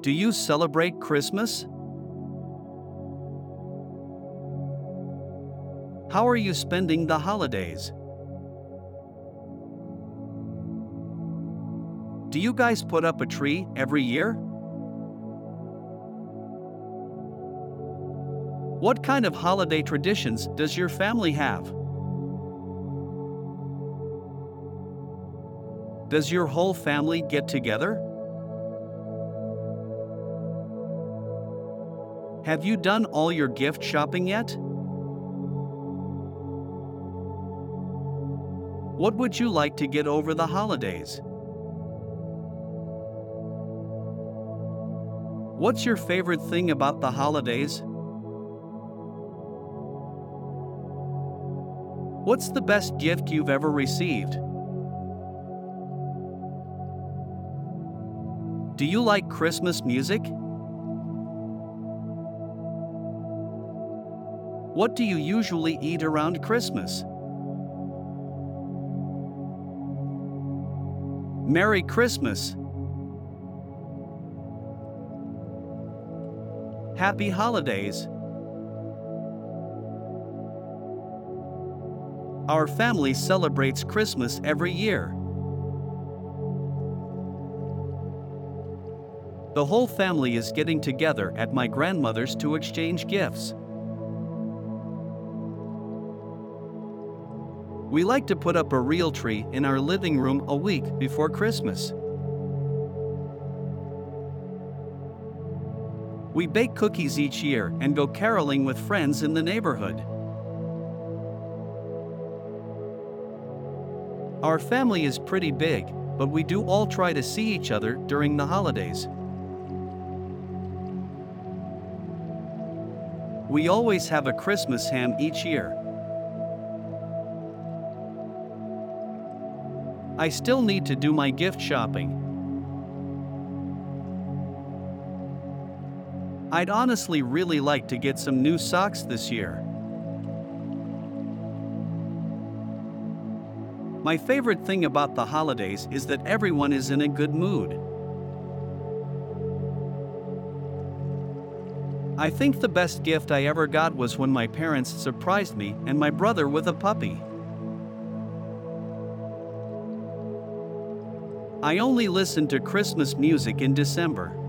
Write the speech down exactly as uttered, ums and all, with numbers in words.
Do you celebrate Christmas? How are you spending the holidays? Do you guys put up a tree every year? What kind of holiday traditions does your family have? Does your whole family get together? Have you done all your gift shopping yet? What would you like to get over the holidays? What's your favorite thing about the holidays? What's the best gift you've ever received? Do you like Christmas music? What do you usually eat around Christmas? Merry Christmas! Happy Holidays! Our family celebrates Christmas every year. The whole family is getting together at my grandmother's to exchange gifts. We like to put up a real tree in our living room a week before Christmas. We bake cookies each year and go caroling with friends in the neighborhood. Our family is pretty big, but we do all try to see each other during the holidays. We always have a Christmas ham each year. I still need to do my gift shopping. I'd honestly really like to get some new socks this year. My favorite thing about the holidays is that everyone is in a good mood. I think the best gift I ever got was when my parents surprised me and my brother with a puppy. I only listen to Christmas music in December.